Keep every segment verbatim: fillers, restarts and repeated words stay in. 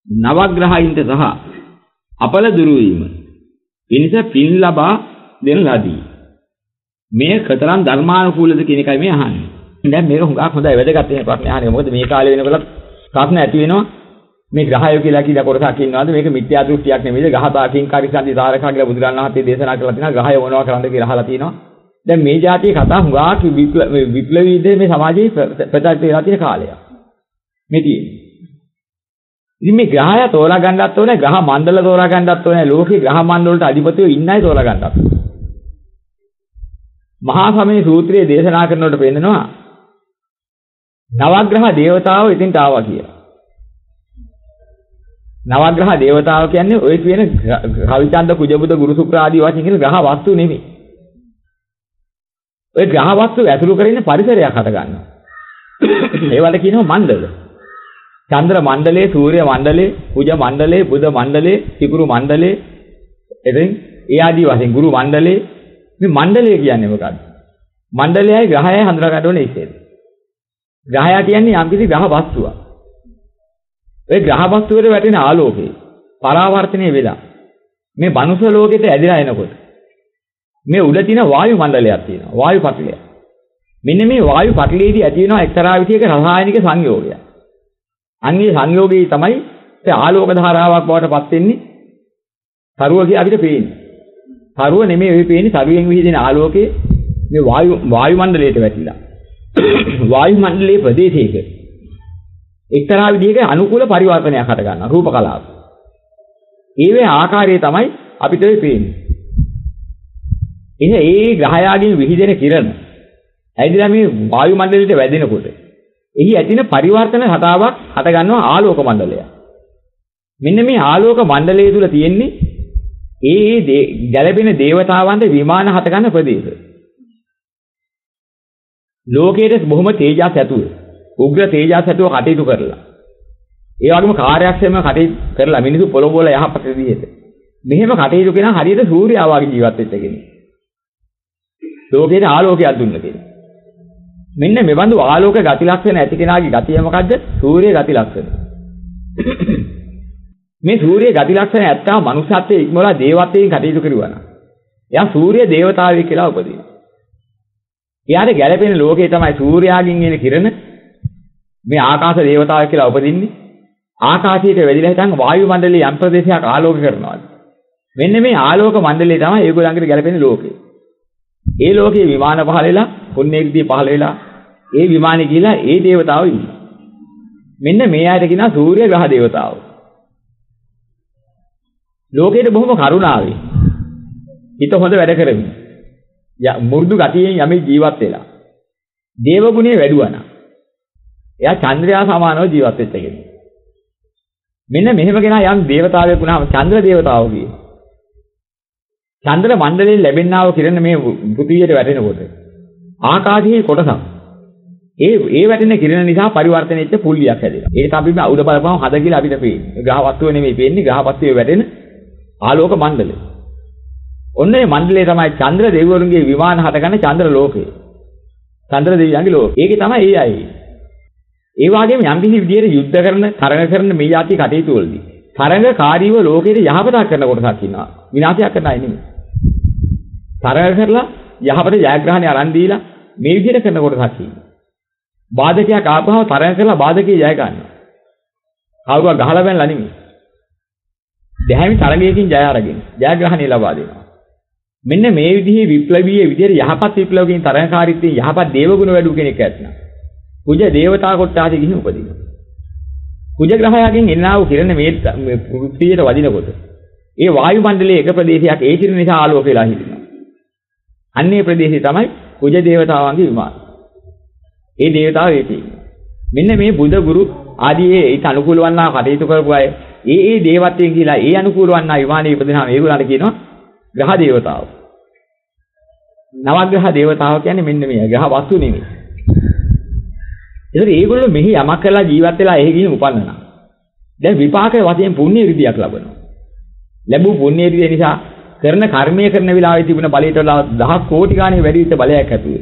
නවග්‍රහයින්ට සහ අපල දුරු වීම පිණිස පින් ලබා දෙන ලදී. මේ කතරම් ධර්මානුකූලද කියන එකයි මේ අහන්නේ. දැන් මේක හුඟක් හොඳයි වැදගත් වෙන ප්‍රශ්න අහන්නේ. මොකද මේ කාලේ වෙනකොට ප්‍රශ්න ඇති වෙනවා. මේ ග්‍රහයෝ කියලා කීලා කොටසක් ඉන්නවාද? මේක මිත්‍යා දෘෂ්ටියක් නෙමෙයිද? ගහතාකින් කාරිසන්දි තාරකා කියලා බුදුරණන් වහන්සේ දේශනා කරලා තිනවා. ග්‍රහය මොනවා කරන්නද කියලා අහලා තිනවා. දැන් මේ જાතියේ කතා හුඟක් විප්ලවීද මේ සමාජයේ ප්‍රචලිත වෙලා තියෙන කාලයක්. මේ තියෙන්නේ. ඉතින් මේ ග්‍රහය තෝරා ගන්නත් ඕනේ, ග්‍රහ මණ්ඩල තෝරා ගන්නත් ඕනේ. ලෝකේ ග්‍රහ මණ්ඩල වලට අධිපතියෝ ඉන්නයි තෝරා ගන්නත් ඕනේ. මහා සමය සූත්‍රයේ දේශනා කරනකොට පෙන්නනවා නවග්‍රහ දේවතාවෝ ඉතින්ට ආවා කියලා. නවග්‍රහ දේවතාවෝ කියන්නේ ඔය කියන රවිචන්ද්‍ර කුජබුද ගුරු ශුක්‍ර ආදී වශයෙන් කියන ග්‍රහ වස්තු නෙමෙයි. ඔය ග්‍රහ වස්තු ඇතුළු කරගෙන පරිසරයක් හට ගන්නවා. ඒවට කියනවා මණ්ඩල. චන්ද්‍ර මණ්ඩලේ, සූර්ය මණ්ඩලේ, කුජ මණ්ඩලේ, බුධ මණ්ඩලේ, ත්‍රිපුරු මණ්ඩලේ, එදින් ඒ ආදී වශයෙන් ගුරු මණ්ඩලේ. මේ මණ්ඩලය කියන්නේ මොකක්ද? මණ්ඩලයයි ග්‍රහයයි හඳුනා ගන්න ඕනේ ඉතින්. ග්‍රහය කියන්නේ යම්කිසි ග්‍රහ වස්තුවක්. ඒ ග්‍රහ වස්තුවේට වැටෙන ආලෝකය පරාවර්තනය වෙලා මේ මනුස්ස ලෝකෙට ඇදලා එනකොට මේ උඩ තියෙන වායු මණ්ඩලයක් තියෙනවා. වායු පටලය. මෙන්න මේ වායු පටලයේදී ඇති වෙනවා එක්තරා විදිහක රසායනික සංයෝගයක්. අන්නේ සංයෝගයේ තමයි ඒ ආලෝක ධාරාවක් බවට පත් වෙන්නේ. තරුව කිය අපිට පේන්නේ. තරුව නෙමෙයි ඔය පේන්නේ තරුවෙන් විහිදෙන ආලෝකයේ මේ වායු වායු මණ්ඩලයට වැටිලා. වායු මණ්ඩලයේ ප්‍රදේශයක එක්තරා විදිහක අනුකූල පරිවර්තනයක් හට ගන්නවා රූප කලාව. ඒවේ ආකාරය තමයි අපිට පේන්නේ. එහේ ඒ ග්‍රහයාගෙන් විහිදෙන කිරණ ඇයිදලා මේ වායු මණ්ඩලයට වැදෙනකොට එහි ඇතින පරිවර්තන හටාවක් හට ගන්නවා ආලෝක මණ්ඩලය. මෙන්න මේ ආලෝක මණ්ඩලය තුල තියෙන්නේ ඒ ගැළපෙන දේවතාවන්ට විමාන හට ගන්න ප්‍රදේශ. ලෝකයේ බොහොම තේජස් ඇතුව උග්‍ර තේජස් ඇතුව කටයුතු කරලා ඒ වගේම කාර්යක්ෂමව කටයුතු කරලා මිනිසු පොළොව වල යහපත් විදිහට මෙහෙම කටයුතු කරන හරියට සූර්යයා වගේ ජීවත් වෙච්ච කෙනෙක්. ලෝකයේ ආලෝකයක් දුන්න කෙනෙක්. මෙන්න මෙබඳු ආලෝක ගති ලක්ෂණ ඇති කෙනාගේ ගතිය මොකද්ද? සූර්ය ගති ලක්ෂණ. මේ සූර්ය ගති ලක්ෂණ ඇත්තා මනුෂ්‍යත්වයේ ඉක්මවලා දේවත්වයෙන් කටයුතු කරුවා නම් එයා සූර්ය දේවතාවෙක් කියලා උපදිනවා. එයාට ගැළපෙන ලෝකේ තමයි සූර්යාගෙන් එන කිරණ මේ ආකාශ දේවතාවෙක් කියලා උපදින්නේ. ආකාශයට වැදිලා හිටන් වායු මණ්ඩලයේ යම් ප්‍රදේශයක් ආලෝක කරනවා. මෙන්න මේ ආලෝක මණ්ඩලය තමයි ඒගොල්ලන්ට ගැළපෙන ලෝකේ. ඒ ලෝකේ විමාන පහල වෙලා පුණ්‍යගිදී පහල වෙලා ඒ විමානේ ගිහලා ඒ දේවතාවෝ ඉන්නවා. මෙන්න මේ ආයත කියනවා සූර්ය ග්‍රහ දේවතාවෝ. ලෝකෙට බොහොම කරුණාවේ හිත හොඳ වැඩ කරමින් මු르දු ගතියෙන් යමේ ජීවත් වෙලා දේව ගුණේ වැඩුවා නම් එයා චන්ද්‍රයා සමානව ජීවත් වෙච්ච කෙනෙක්. මෙන්න මෙහෙම කෙනා යම් දේවතාවෙක් වුණාම චන්ද්‍ර දේවතාවෝ කියේ. චන්ද්‍ර මණ්ඩලයෙන් ලැබෙනා වූ කිරණ මේ පෘථිවියට වැටෙනකොට ආකාශයේ කොටසක් ඒ ඒ වැටෙන කිරණ නිසා පරිවර්තනය වෙච්ච පුල්ලියක් හැදෙනවා. ඒක තමයි අපි උඩ බලපුවම හද කියලා අපිට පේන්නේ. ග්‍රහ වස්තුව නෙමෙයි පේන්නේ ග්‍රහ වස්තුවේ වැටෙන ආලෝක මණ්ඩලය. ඔන්න ඒ මණ්ඩලය තමයි චන්ද්‍ර දෙවිවරුන්ගේ විමාන හටගන්න චන්ද්‍ර ලෝකය. චන්ද්‍ර දෙවියන්ගේ ලෝකය. ඒකේ තමයි ඒ අය. ඒ වගේම යම් කිසි විදියට යුද්ධ කරන, තරඟ කරන මේ යාති කටයුතු වලදී තරඟකාරීව ලෝකෙට යහපතක් කරන කොටසක් ඉන්නවා. විනාශයක් කරන අය නෙමෙයි. තරඟ කරලා යහපත ජයග්‍රහණය අරන් දීලා මේ විදියට කරන කොටසක් ඉන්නවා. බාධකයක් ආපහව තරඟ කරලා බාධකේ ජය ගන්නවා. කවුරුවා ගහලා බැනලා නෙමෙයි. දැහැමි තරගයකින් ජය අරගෙන ජයග්‍රහණය ලබා දෙනවා. මෙන්න මේ විදිහේ විප්ලවීය විදිහට යහපත් විප්ලවකින් තරඟකාරීත්වයෙන් යහපත් දේවගුණ වැඩි කෙනෙක් ඇත්නම් කුජ දේවතා කොටාදී ගිහින් උපදිනවා. කුජ ග්‍රහයකින් එන්නා වූ කිරණ මේ පෘථිවියට වදිනකොට ඒ වායු මණ්ඩලයේ එක ප්‍රදේශයක් ඒ කිරණ නිසා ආලෝක වෙලා හිටිනවා. අන්නේ ප්‍රදේශය තමයි කුජ දේවතාවන්ගේ විමාන. ඒ දේවතාවෝ ඒකේ. මෙන්න මේ බුද ගුරු ආදී ඒට අනුකූල වන්නා කටයුතු කරපු අය ඒ ඒ දේවත්වයෙන් කියලා ඒ අනුකූල වන්නා විමානයේ ඉපදෙනාම ඒගොල්ලන්ට කියනවා ග්‍රහ දේවතාවෝ. නවග්‍රහ දේවතාවෝ කියන්නේ මෙන්න මේ ග්‍රහ වස්තු නෙමෙයි. ඒතර ඒගොල්ලෝ මෙහි යමක් කරලා ජීවත් වෙලා එහෙ ගිහින් උපන්නා. දැන් විපාක වශයෙන් පුණ්‍ය ඍද්ධියක් ලබනවා. ලැබූ පුණ්‍ය ඍද්ධිය නිසා කරන කර්මය කරන වෙලාවේ තිබුණ බලයට වඩා දහස් කෝටි ගාණේ වැඩි විට බලයක් ඇතුවේ.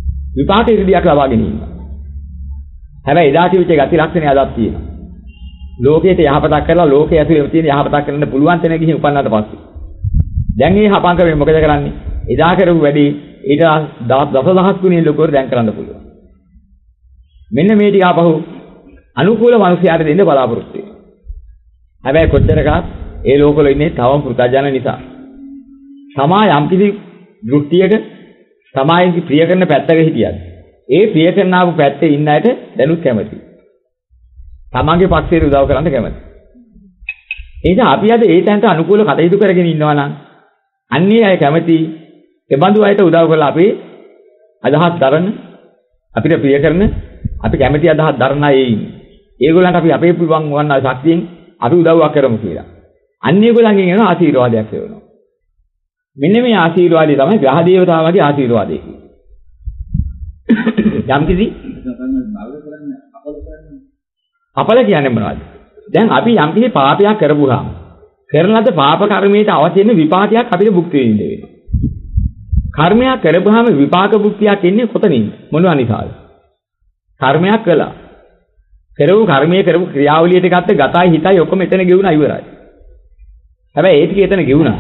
විපාක ඍද්ධියක් ලබාගෙන ඉන්නවා. හැබැයි එදා තිබිච්ච ගති ලක්ෂණ අදත් තියෙනවා. ලෝකයට යහපතක් කරලා ලෝකයේ ඇතුලේ තියෙන යහපතක් කරන්න පුළුවන් තැන ගිහින් උපන්නාට පස්සේ. දැන් මේ හපංකමෙන් මොකද කරන්නේ? එදා කරපු වැඩි ඊට දසදහස් ගුණින් ලොකුවට දැන් කරන්න පුළුවන්. මෙන්න මේ ටික ආපහු අනුකූල මනුස්සයාට දෙන්න බලාපොරොත්තු වෙනවා. හැබැයි කොච්චරකත් ඒ ලෝකවල ඉන්නේ තවම පුතජන නිසා. සමා යම් කිසි දෘෂ්ටියක සමායගේ ප්‍රිය කරන පැත්තක හිටියද ඒ ප්‍රිය කරන ආපු පැත්තේ ඉන්න අයට දැනුත් කැමතියි. තමන්ගේ පක්ෂයට උදව් කරන්න කැමතියි. ඒ නිසා අපි අද ඒ තැනට අනුකූල කටයුතු කරගෙන ඉන්නවා නම් අන්නේ අය කැමති ඒ බඳු අයට උදව් කරලා අපි අදහස් දරන අපිට ප්‍රිය කරන අපි කැමති අදහස් දරන අය ඉන්නේ. ඒගොල්ලන්ට අපි අපේ පුළුවන් වන්න ශක්තියෙන් අපි උදව්වක් කරමු කියලා. අන්න ඒගොල්ලන්ගෙන් එන ආශිර්වාදයක් ලැබෙනවා. මෙන්න මේ ආශිර්වාදය තමයි ග්‍රහ දේවතාවගේ ආශිර්වාදය කියන්නේ. යම් කිසි අපල කියන්නේ මොනවද? දැන් අපි යම් කිසි පාපයක් කරපුවාම කරන ලද පාප කර්මයට අවශ්‍ය වෙන විපාකයක් අපිට භුක්ති විඳින්න වෙනවා. කර්මයක් කරපුවාම විපාක භුක්තියක් එන්නේ කොතනින්ද? මොනවා නිසාද? කර්මයක් කළා. කරපු කර්මයේ කරපු ක්‍රියාවලියට ගත්ත ගතයි හිතයි ඔක්කොම එතන ගෙවුණා ඉවරයි. හැබැයි ඒ ටික එතන ගෙවුණා.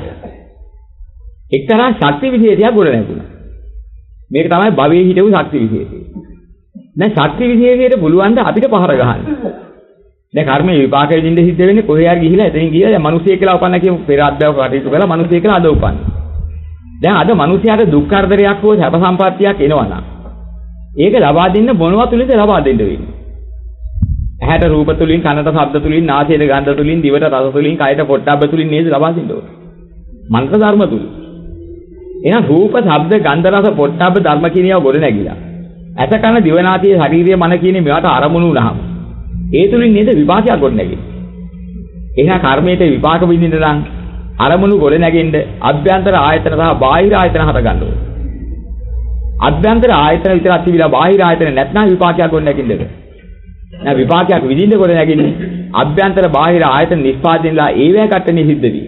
එක්තරා ශක්ති විශේෂයක් ගොඩ නැගුණා. මේක තමයි භවයේ හිටපු ශක්ති විශේෂය. දැන් ශක්ති විශේෂයට පුළුවන් ද අපිට පහර ගහන්න. දැන් කර්මයේ විපාක විඳින්න සිද්ධ වෙන්නේ කොහේ හරි ගිහිලා එතනින් ගිහලා දැන් මිනිස්සෙක් කියලා උපන්න කියමු පෙර අත්දැක කටයුතු කරලා මිනිස්සෙක් කියලා අද උපන්නේ. දැන් අද මිනිසයාට දුක් කරදරයක් හෝ සැප සම්පත්තියක් එනවනම් ඒක ලබා දෙන්න මොනවා තුලින්ද ලබා දෙන්න වෙන්නේ? ඇහැට රූප තුලින්, කනට ශබ්ද තුලින්, නාසයට ගන්ධ තුලින්, දිවට රස තුලින්, කයට පොට්ටබ්බ තුලින් නේද ලබා දෙන්න ඕනේ. මන්ත්‍ර ධර්ම තුලින්. එහෙනම් රූප, ශබ්ද, ගන්ධ, රස, පොට්ටබ්බ ධර්ම කියන ඒවා ගොඩ නැගිලා. ඇස කන දිවනාසය ශරීරය මන කියන මේවට අරමුණු වුණාම ඒ තුලින් නේද විපාකයක් ගොඩ නැගෙන්නේ. එහෙනම් කර්මයේ විපාක විඳින්න නම් අරමුණු ගොඩ නැගෙන්න අභ්‍යන්තර ආයතන සහ බාහිර ආයතන හට ගන්න ඕනේ. අභ්‍යන්තර ආයතන විතරක් තිබිලා බාහිර ආයතන නැත්නම් විපාකයක් ගොඩ නැගින්නද? නෑ විපාකයක් විඳින්න ගොඩ නැගින්නේ අභ්‍යන්තර බාහිර ආයතන නිෂ්පාදනයලා ඒවැ කට්ටනේ සිද්ධ වෙයි.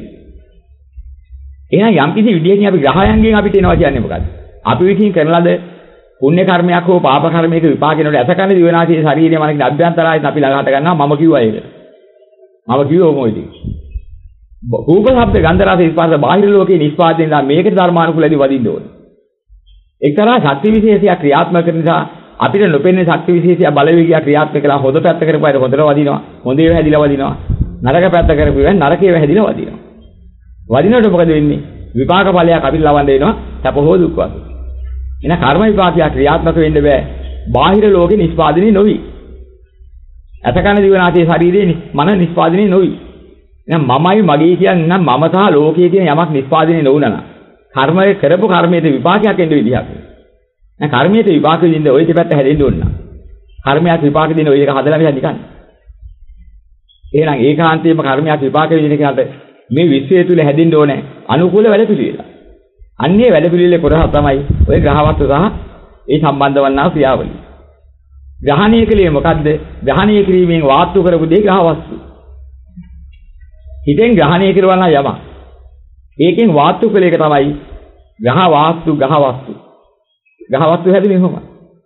එහෙනම් යම් කිසි විදියකින් අපි ග්‍රහයන්ගෙන් අපිට එනවා කියන්නේ මොකද්ද? අපි විසින් කරන ලද පුණ්‍ය කර්මයක් හෝ පාප කර්මයක විපාකිනවල ඇසකන දිවනාසී ශරීරය මනකින් අභ්‍යන්තරායතන අපි ළඟට ගන්නවා මම කිව්වා ඒක. මම කිව්වා මොකද? රූප ශබ්ද ගන්ධ රස ස්පර්ශ බාහිර ලෝකේ නිෂ්පාදනයලා මේකට ධර්මානුකූලව වදින්න ඕනේ. එක්තරා ශක්ති විශේෂයක් ක්‍රියාත්මක කරන නිසා අපිට නොපෙනෙන ශක්ති විශේෂය බලවේගය ක්‍රියාත්මක කළා හොඳ පැත්ත කරපුවාට හොඳට වදිනවා. හොඳේ වැහැදිලා වදිනවා. නරක පැත්ත කරපුවා නරකේ වැහැදිලා වදිනවා. වදිනකොට මොකද වෙන්නේ? විපාක ඵලයක් අපිට ලබන්න වෙනවා. සැප හෝ දුක් වගේ. එන කර්ම විපාකයක් ක්‍රියාත්මක වෙන්න බෑ. බාහිර ලෝකේ නිෂ්පාදනයේ නොවි. අතකන දිවනාසේ ශරීරයේ මන නිෂ්පාදනයේ නොවි. එහෙනම් මමයි මගේ කියන්නේ නම් මම සහ ලෝකයේ කියන යමක් නිෂ්පාදනයේ නොවුණා නම් කර්මයේ කරපු කර්මයේ විපාකයක් එන්න විදිහක්. දැන් කර්මයේ විපාක දෙන්න ඔය දෙපැත්ත හැදෙන්න ඕන නම් කර්මයක් විපාක දෙන්න ඔය එක හදලා මෙහෙන් නිකන්. එහෙනම් ඒකාන්තයෙන්ම කර්මයක් විපාක දෙන්න කියනට මේ විශ්වය තුල හැදෙන්න ඕනේ අනුකූල වැඩ පිළිවෙල. අන්නේ වැඩ පිළිවෙලේ කොටස තමයි ඔය ග්‍රහවස්තු සහ ඒ සම්බන්ධ වන්නා ක්‍රියාවලිය. ග්‍රහණය කලේ මොකද්ද? ග්‍රහණය කිරීමෙන් වාස්තු කරපු දේ ග්‍රහවස්තු. හිතෙන් ග්‍රහණය කරවන යම. ඒකෙන් වාස්තු කලේ එක තමයි ග්‍රහ වාස්තු ග්‍රහවස්තු. ග්‍රහවස්තු හැදුනේ කොහොමද?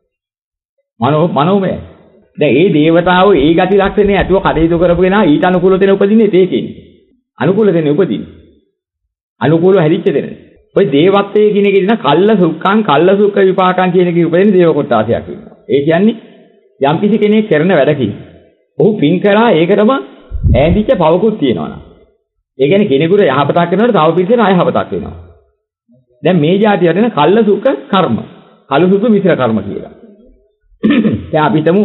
මනෝ මනෝමය. දැන් මේ දේවතාවෝ ඒ ගති ලක්ෂණේ ඇතුව කටයුතු කරපු කෙනා ඊට අනුකූල දෙන උපදින්නේ ඒකෙන්. අනුකූල දෙන උපදින්නේ. අනුකූලව හැදිච්ච දෙන. ඔය දේවත්වයේ කියන එකේ දින කල්ල සුක්ඛං කල්ල සුක්ඛ විපාකං කියන එකේ උපදින දේව කොටාසයක් වෙනවා. ඒ කියන්නේ යම් කිසි කෙනෙක් කරන වැඩකින් ඔහු පින් කරා ඒකටම ඈඳිච්ච පවකුත් තියෙනවා නා. ඒ කියන්නේ කෙනෙකුට යහපතක් කරනකොට තව පිළිසෙන අයහපතක් වෙනවා. දැන් මේ જાතිය වෙන කල්ල සුක්ඛ කර්ම. කල්ල සුක්ඛ මිශ්‍ර කර්ම කියලා. දැන් අපි හිතමු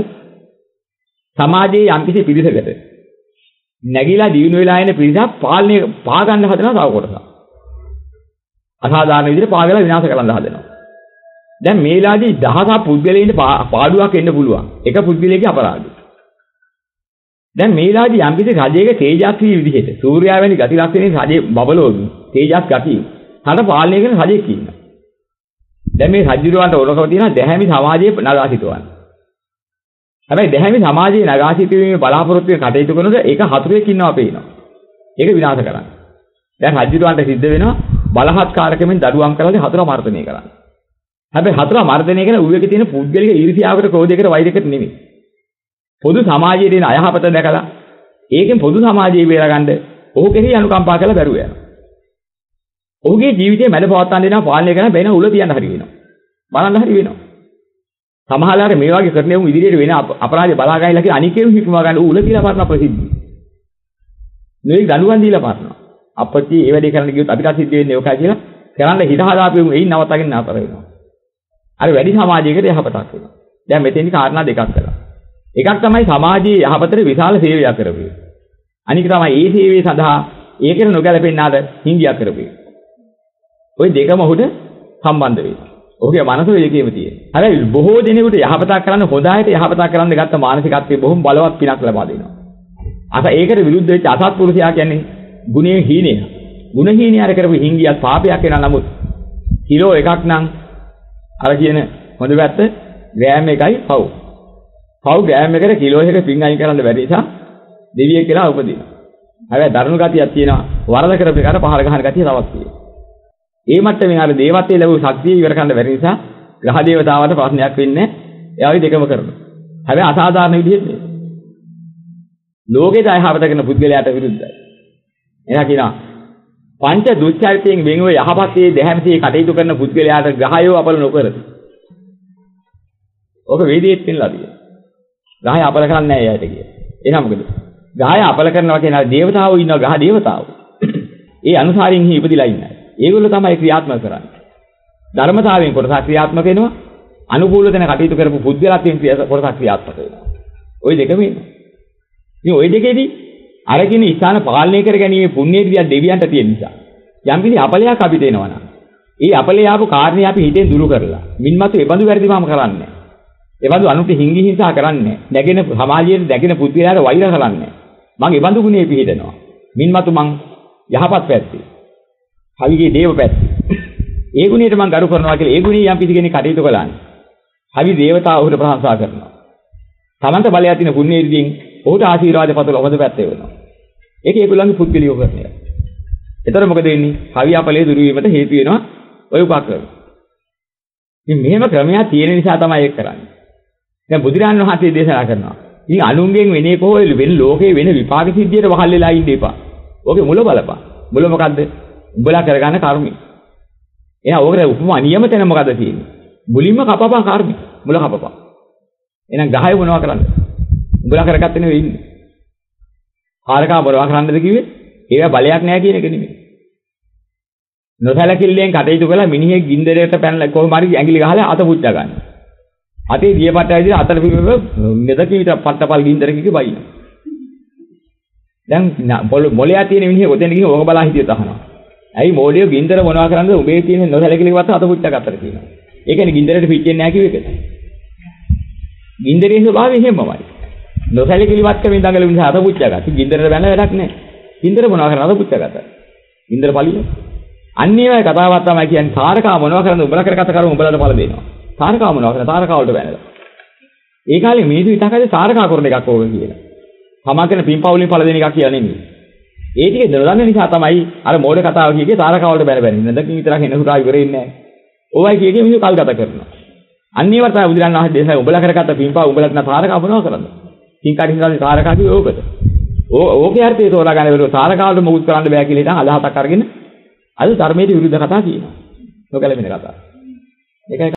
සමාජයේ යම් කිසි පිළිසකට නැගිලා දිනු වෙලා එන පිළිසක් පාලනය පා ගන්න හදනවා තව කොටසක්. අසාධාරණ විදිහට පාගලා විනාශ කරන්න හදනවා. දැන් මේලාදී දහසක් පුද්ගලයින්ට පාඩුවක් එන්න පුළුවන්. එක පුද්ගලයෙක්ගේ අපරාධය. දැන් මේලාදී යම් කිසි රජයක තේජස්වී විදිහට සූර්යයා වැනි ගති ලක්ෂණේ රජේ බබලෝගි තේජස් ගතිය. හතර පාලනය කරන රජෙක් ඉන්නවා. දැන් මේ රජුරවන්ට ඕනකම තියෙනවා දැහැමි සමාජයේ නගා සිටවන්න. හැබැයි දැහැමි සමාජයේ නගා සිටීමේ බලාපොරොත්තු වෙන කටයුතු කරනකොට ඒක හතුරෙක් ඉන්නවා පේනවා. ඒක විනාශ කරන්න. දැන් රජුරවන්ට සිද්ධ වෙනවා බලහත්කාරකමෙන් දඩුවම් කරලා හතුර මර්ධනය කරන්න. හැබැයි හතුර මර්ධනය කරන ඌ එකේ තියෙන පුද්ගලික ඊර්ෂ්‍යාවකට ක්‍රෝධයකට වෛරයකට නෙමෙයි. පොදු සමාජයේ තියෙන අයහපත දැකලා ඒකෙන් පොදු සමාජයේ බේරගන්න ඔහු කෙරෙහි අනුකම්පා කරලා බැරුව යනවා. ඔහුගේ ජීවිතේ මැද පවත්වන්න දෙනවා පාලනය කරන බැන උල තියන්න හරි වෙනවා. බලන්න හරි වෙනවා. සමහරවල් මේ වගේ කරන්නේ උන් ඉදිරියට වෙන අපරාධය බලා ගන්නලා කියලා අනිකේම හික්මවා ගන්න උල තියලා පරණ ප්‍රසිද්ධිය. නෙවෙයි දඬුවම් දීලා පරනවා. අපච්චි ඒ වැඩේ කරන්න ගියොත් අපිට සිද්ධ වෙන්නේ ඔකයි කියලා කරන්න හිත හදාපෙමු එයින් නවත්තගෙන නතර වෙනවා. අර වැඩි සමාජයකට යහපතක් වෙනවා. දැන් මෙතෙන්දි කාරණා දෙකක් කළා. එකක් තමයි සමාජයේ යහපතට විශාල සේවයක් කරපු. අනික තමයි ඒ සේවය සඳහා ඒකේ නොගැලපෙන්නාද හිංගියක් කරපු. ওই දෙකම ඔහුට සම්බන්ධ වෙනවා. ඔහුගේ මනස ඒකේම තියෙනවා. හැබැයි බොහෝ දෙනෙකුට යහපතක් කරන්න හොඳ අයට යහපතක් කරන්න ගත්ත මානසිකත්වයේ බොහොම බලවත් පිනක් ලබා දෙනවා. අස ඒකට විරුද්ධ වෙච්ච අසත්පුරුෂයා කියන්නේ ගුණේ හීනය. ගුණ හීනයර කරපු හිංගියක් පාපයක් වෙනා නමුත් කිලෝ එකක් නම් අර කියන හොඳ පැත්ත ග්‍රෑම් එකයි පව්. පව් ග්‍රෑම් එකට කිලෝ එකක පින් අයින් කරන්න බැරි නිසා දෙවියෙක් කියලා උපදිනවා. හැබැයි දරුණු ගතියක් තියෙනවා. වරද කරපු එකට පහර ගහන ගතිය තවත් තියෙනවා. ඒ මට්ටමින් අර දේවත්වයේ ලැබු ශක්තිය ඉවර කරන්න බැරි නිසා ග්‍රහ දේවතාවට ප්‍රශ්නයක් වෙන්නේ එයාවි දෙකම කරනවා. හැබැයි අසාධාරණ විදිහට නෙවෙයි. ලෝකේ දයහවත කරන පුද්ගලයාට විරුද්ධයි. එයා කියනවා පංච දුස්චරිතයෙන් වෙන්ව යහපතේ දැහැමිසේ කටයුතු කරන පුද්ගලයාට ග්‍රහයෝ අපල නොකරති. ඔක වේදීෙත් පින්ලා තියෙනවා. ග්‍රහය අපල කරන්නේ නැහැ එයාට කිය. එහෙනම් මොකද? ග්‍රහය අපල කරනවා කියන දේවතාවෝ ඉන්නවා ග්‍රහ දේවතාවෝ. ඒ අනුසාරින් හි ඉපදිලා ඉන්නේ. ඒගොල්ලෝ තමයි ක්‍රියාත්මක කරන්නේ. ධර්මතාවයෙන් කොටස ක්‍රියාත්මක වෙනවා. අනුකූල දෙන කටයුතු කරපු පුද්ගලයන් කොටස ක්‍රියාත්මක වෙනවා. ওই දෙකම ඉන්නවා. මේ ওই දෙකේදී අරකින ඉස්හාන පාලනය කර ගැනීම පුණ්‍ය ක්‍රියා දෙවියන්ට තියෙන නිසා යම් කිසි අපලයක් අපිට එනවා නම් ඒ අපලේ ආපු කාරණේ අපි හිතෙන් දුරු කරලා මින්මතු එබඳු වැරදිමම කරන්නේ නැහැ. එබඳු අනුන්ට හිංගි හිංසා කරන්නේ නැහැ. නැගෙන සමාජයේ නැගෙන පුද්ගලයාට වෛර කරන්නේ නැහැ. මං එබඳු ගුණේ පිළිහිටනවා. මින්මතු මං යහපත් පැත්තේ. හවිගේ දේව පැත්තේ. ඒ ගුණයට මං ගරු කරනවා කියලා ඒ ගුණේ යම් කිසි කෙනෙක් කටයුතු කළානේ. හවි දේවතාව ඔහුට ප්‍රශංසා කරනවා. තමන්ට බලයක් තියෙන පුණ්‍ය ඉදිරියෙන් ඔහුට ආශිර්වාද පතල හොඳ පැත්තේ වෙනවා. ඒක ඒගොල්ලන්ගේ පුද්ගලියෝ කරන්නේ. ඒතර මොකද වෙන්නේ? කවි අපලේ දුරු වීමට හේතු වෙනවා ඔය උපක්‍රම. ඉතින් මෙහෙම ක්‍රමයක් තියෙන නිසා තමයි ඒක කරන්නේ. දැන් බුදුරජාණන් වහන්සේ දේශනා කරනවා. ඉතින් අනුන්ගෙන් වෙන්නේ කොහොමද වෙන ලෝකේ වෙන විපාක සිද්ධියට වහල් වෙලා ඉන්න එපා. ඕකේ මුල බලපන්. මුල මොකද්ද? උඹලා කරගන්න කර්මය. එහෙනම් ඕකට උපමා නියම තැන මොකද්ද තියෙන්නේ? මුලින්ම කපපන් කර්මය. මුල කපපන්. එහෙනම් ගහය මොනවා කරන්නද? උඹලා කරගත්තේ නෙවෙයි ඉන්නේ. කාරකා බරවා කරන්නද කිව්වේ? ඒවා බලයක් නැහැ කියන එක නෙමෙයි. නොසලකිල්ලෙන් කටයුතු කළා මිනිහෙක් ගින්දරයට පැනලා කොහොම හරි ඇඟිලි ගහලා අත පුච්චා ගන්න. අතේ දියපට්ටය විදිහට අතට පිපෙව මෙදකින් පට්ටපල් ගින්දරකක බයින. දැන් මොලේ තියෙන මිනිහෙක් ඔතෙන් ගිහින් ඕක බලා හිටියත් අහනවා. ඇයි මොඩිය ගින්දර මොනවා කරන්නද උඹේ තියෙන නොසලකිලිවත් අත පුච්චා ගත්තට කියනවා. ඒ කියන්නේ ගින්දරට පිච්චෙන්නේ නැහැ කිව්ව එකද? ගින්දරේ ස්වභාවය එහෙමමයි. නොසලකිලිවත් කමින් දඟල නිසා අත පුච්චා ගත්තා. ගින්දරට බැලන වැඩක් නැහැ. ගින්දර මොනවා කරන්නද අත පුච්චා ගත්තා. ගින්දර පලිය. අන්නේ වගේ කතාවක් තමයි කියන්නේ තාරකා මොනවා කරන්නද උඹලා කරගත්ත කරුම උඹලාට පළ දෙනවා. තාරකා මොනවා කරන තාරකා වලට බැනලා. ඒ කාලේ මිනිස්සු හිතාගත්තේ තාරකා කරන එකක් ඕක කියලා. තමන් කරන පින්පවුලින් පළ දෙන එකක් කියලා නෙමෙයි. ඒ ටික දරදන්න නිසා තමයි අර මෝඩ කතාව කියේ තාරකා වලට බැන බැන. නේදකින් විතරක් එන සුරා ඉවරෙන්නේ නැහැ. ඕවයි කියේ මිනිස්සු කල් ගත කරනවා. අන්නේ වර්තන බුදුරන් වහන්සේ දේශනා උඹලා කරගත්ත පින්පව උඹලට නා තාරකා මොනවා කරන්නද? කින් කඩින්දාලේ තාරකා කිව්වේ ඕකද? ඕ ඕකේ අර්ථය තෝරා ගන්න වෙලෝ තාරකා වලට මොකුත් කරන්න බෑ කියලා හිතන් අදහසක් අරගෙන අද ධර්මයේ විරුද්ධ කතා කියනවා. නොගැලපෙන කතා. ඒකයි